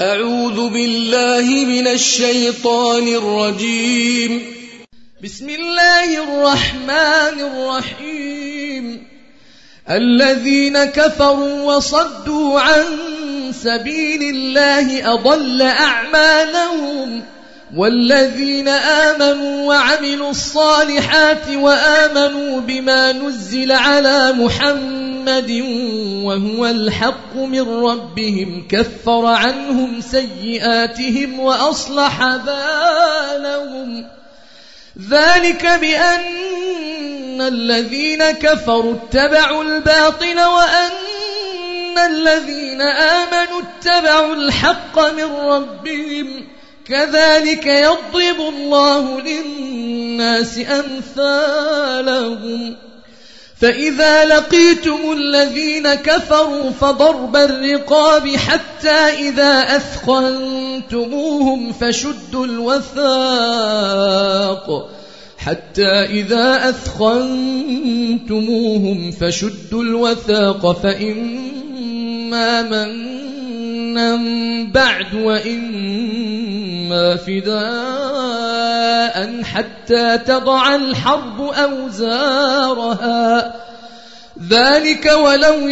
أعوذ بالله من الشيطان الرجيم. بسم الله الرحمن الرحيم. الذين كفروا وصدوا عن سبيل الله أضل أعمالهم، والذين آمنوا وعملوا الصالحات وآمنوا بما نزل على محمد وهو الحق من ربهم كفر عنهم سيئاتهم وأصلح بالهم. ذلك بأن الذين كفروا اتبعوا الباطل وأن الذين آمنوا اتبعوا الحق من ربهم، كذلك يضرب الله للناس أمثالهم. فإذا لقيتم الذين كفروا فضرب الرقاب حتى إذا أثخنتموهم فشدوا الوثاق فإما منا بعد وإما فداء حتى تضع الحرب أوزارها. ذلك ولو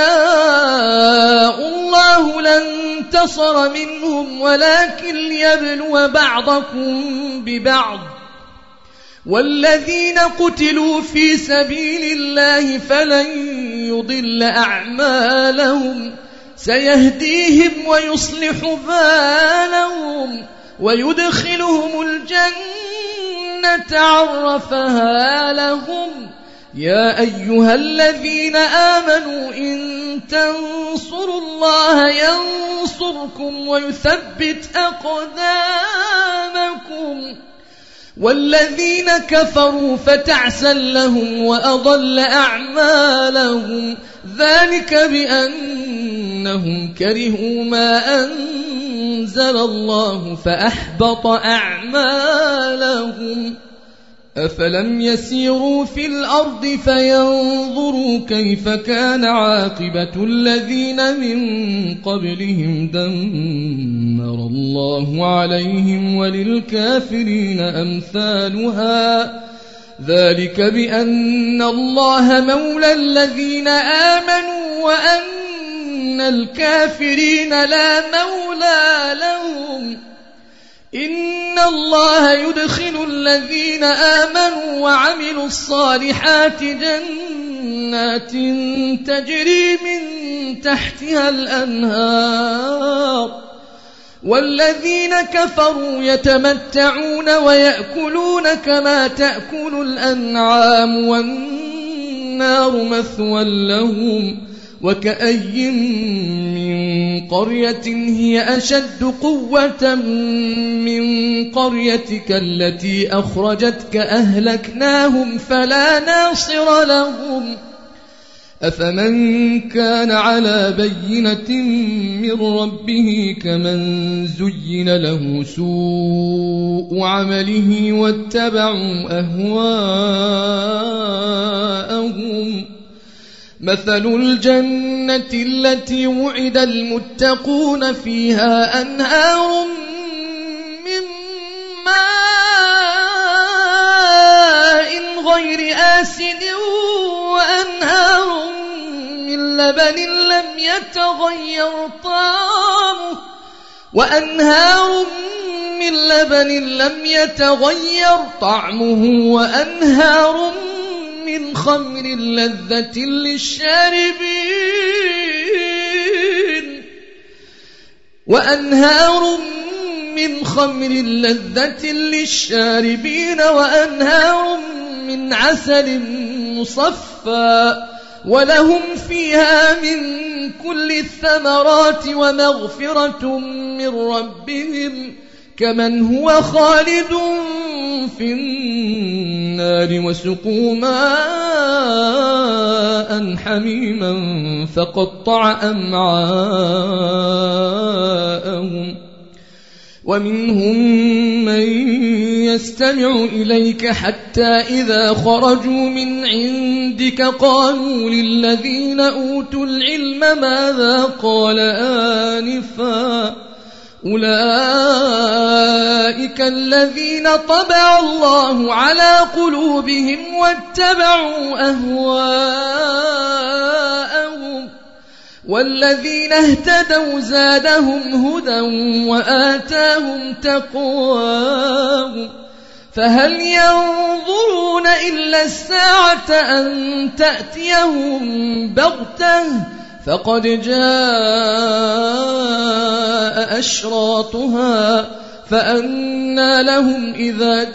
يشاء الله لانتصر منهم ولكن ليبلو بعضكم ببعض. والذين قتلوا في سبيل الله فلن يضل أعمالهم، سيهديهم ويصلح بالهم ويدخلهم الجنة عرفها لهم. يا أيها الذين آمنوا إن تنصروا الله ينصركم ويثبت أقدامكم. والذين كفروا فتعسا لهم وأضل أعمالهم، ذلك بأنهم كرهوا ما أنزل الله فأحبط أعمالهم. أفلم يسيروا في الأرض فينظروا كيف كان عاقبة الذين من قبلهم دمر الله عليهم وللكافرين أمثالها. ذلك بأن الله مولى الذين آمنوا وأن الكافرين لا مولى لهم. إن الله يدخل الذين آمنوا وعملوا الصالحات جنات تجري من تحتها الأنهار، والذين كفروا يتمتعون ويأكلون كما تأكل الأنعام والنار مثوى لهم. وكأي من قرية هي أشد قوة من قريتك التي أخرجتك أهلكناهم فلا ناصر لهم. أفمن كان على بينة من ربه كمن زين له سوء عمله واتبعوا أهواءهم. مثل الجنة التي وعد المتقون فيها أنهار من ماء غير آسن وأنهار من لبن لم يتغير طعمه وأنهار من خمر لذة للشاربين وأنهار من عسل مصفى ولهم فيها من كل الثمرات ومغفرة من ربهم كمن هو خالد في النار وسقوا ماء حميما فقطع أمعاءهم. ومنهم من يستمع إليك حتى إذا خرجوا من عندك قالوا للذين أوتوا العلم ماذا قال آنفا أولئك الذين طبع الله على قلوبهم واتبعوا أهواءهم والذين اهتدوا زادهم هدى وآتاهم تقواهم فهل ينظرون إلا الساعة أن تأتيهم بغتة فقد جاء أشراطها فأنى لهم إذا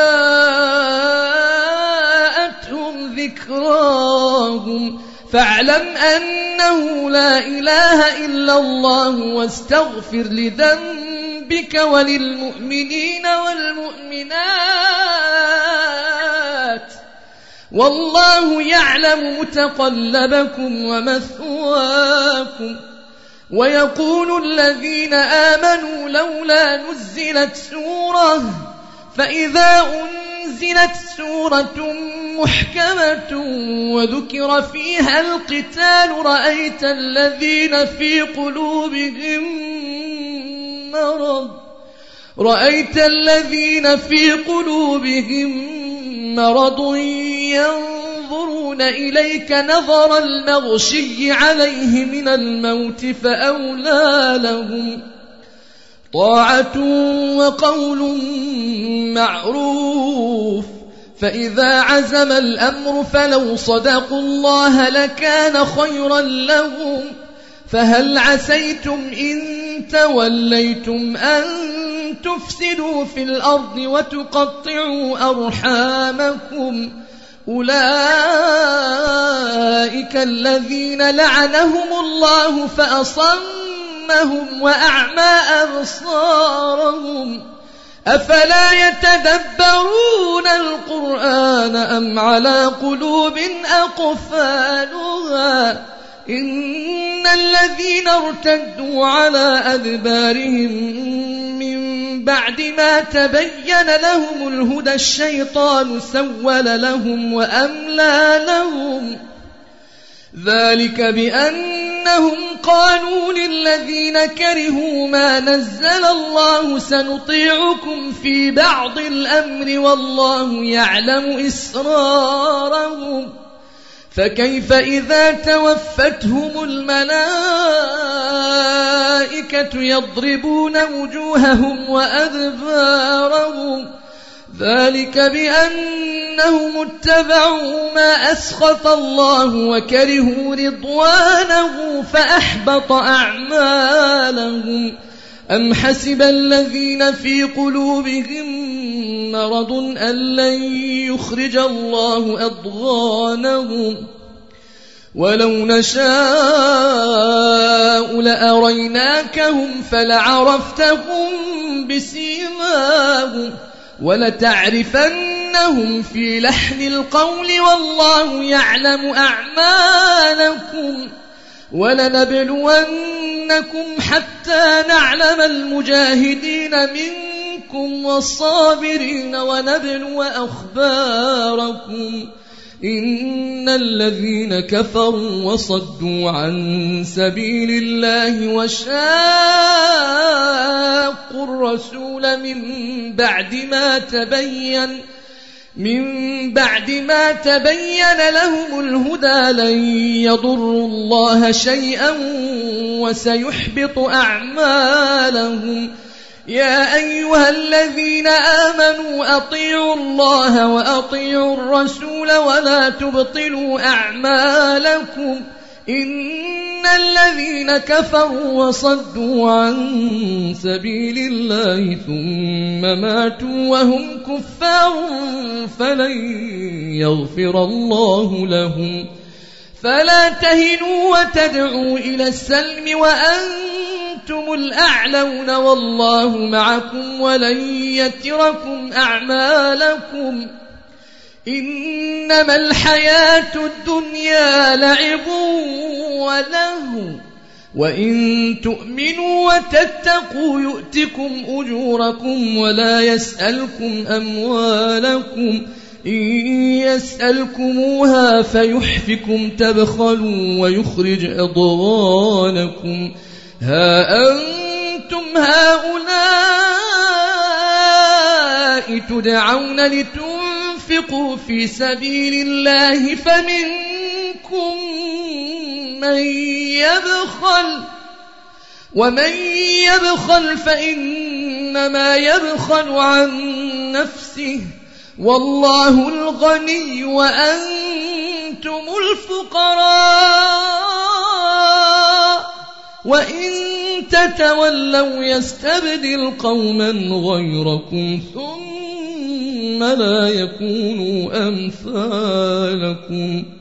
جاءتهم ذكراهم فاعلم أنه لا إله إلا الله واستغفر لذنبك وللمؤمنين والمؤمنات والله يعلم متقلبكم ومثواكم ويقول الذين آمنوا لولا نزلت سورة فإذا أنزلت سورة محكمة وذكر فيها القتال رأيت الذين في قلوبهم مرض ينظرون إليك نظر المغشي عليه من الموت فأولى لهم طاعة وقول معروف فإذا عزم الأمر فلو صدقوا الله لكان خيرا لهم فهل عسيتم إن توليتم أن تفسدوا في الأرض وتقطعوا أرحامكم أولئك الذين لعنهم الله فأصمهم وأعمى أبصارهم أفلا يتدبرون القرآن أم على قلوب أقفالها إن الذين ارتدوا على أدبارهم من بعد ما تبين لهم الهدى الشيطان سول لهم وأملى لهم ذلك بأنهم قالوا للذين كرهوا ما نزل الله سنطيعكم في بعض الأمر والله يعلم إسرارهم فكيف إذا توفتهم الملائكة يضربون وجوههم وأدبارهم ذلك بأنهم اتبعوا ما أسخط الله وكرهوا رضوانه فأحبط أعمالهم أم حسب الذين في قلوبهم مرض أن لن يخرج الله أضغانهم ولو نشاء لأريناكهم فلعرفتهم بسيماهم ولتعرفنهم في لحن القول والله يعلم أعمالكم ولنبلونكم حتى نعلم المجاهدين منكم والصابرين ونبلو أخباركم إن الذين كفروا وصدوا عن سبيل الله وشاقوا الرسول من بعد ما تبين لهم الهدى لن يضروا الله شيئا وسيحبط أعمالهم يا أيها الذين آمنوا أطيعوا الله وأطيعوا الرسول ولا تبطلوا أعمالكم إن الذين كفروا وصدوا عن سبيل الله ثم ماتوا وهم كفار فلن يغفر الله لهم فلا تهنوا وتدعوا إلى السلم وأنتم الأعلون والله معكم ولن يتركم أعمالكم إنما الحياة الدنيا لعب ولهو وإن تؤمنوا وتتقوا يؤتكم أجوركم ولا يسألكم أموالكم إن يسألكموها فيحفكم تبخلوا ويخرج أضغانكم ها أنتم هؤلاء تدعون لتنفقوا في سبيل الله فمنكم من يبخل ومن يبخل فإنما يبخل عن نفسه والله الغني وأنتم الفقراء وإن تتولوا يستبدل قوما غيركم ثم لا يكونوا أمثالكم